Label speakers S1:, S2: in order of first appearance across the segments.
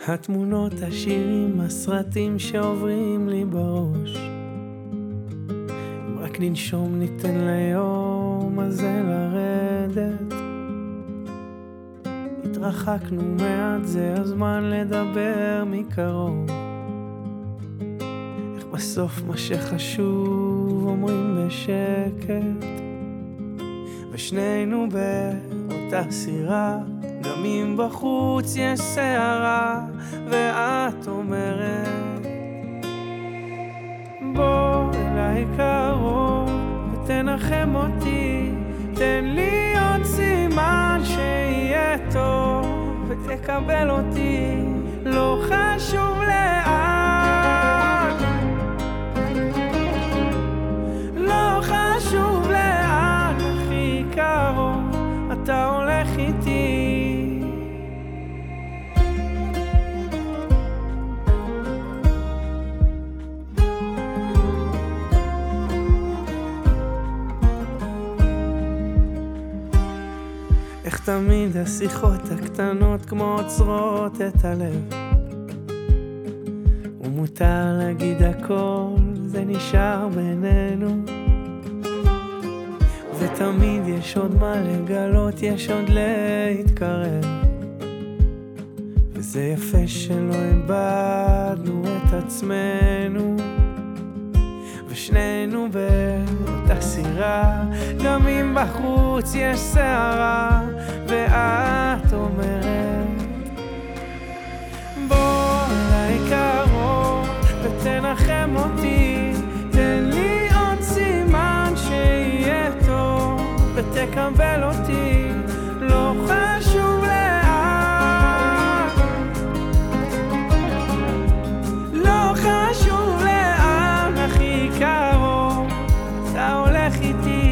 S1: התמונות, השירים, הסרטים שעוברים לי בראש. אם רק ננשום ניתן ליום הזה לרדת. התרחקנו מעט, זה הזמן לדבר מקרוב. איך בסוף מה שחשוב אומרים בשקט, ושנינו באותה סירה, גם אם בחוץ יש שערה. ואת אומרת בוא אליי קרוב ותנחם אותי, תן לי עוד סימן שיהיה טוב, ותקבל אותי לא חשוב לאן, לא חשוב לאן, הכי קרוב אתה הולך איתי. איך תמיד השיחות הקטנות כמו עוצרות את הלב, ומותר להגיד הכל, זה נשאר בינינו. ותמיד יש עוד מה לגלות, יש עוד להתקרב, וזה יפה שלא איבדנו את עצמנו, ושנינו באותה סירה, גם אם בחוץ יש שערה. ואת אומרת בוא אליי קרוב ותנחם אותי, תן לי עוד סימן שיהיה טוב, ותקבל אותי לא חשוב לאן, לא חשוב לאן, הכי קרוב אתה הולך איתי.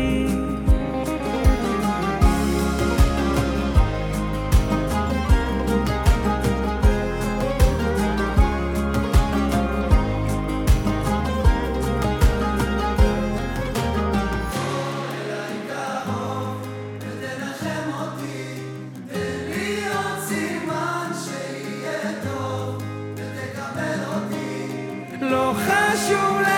S1: לא חשוב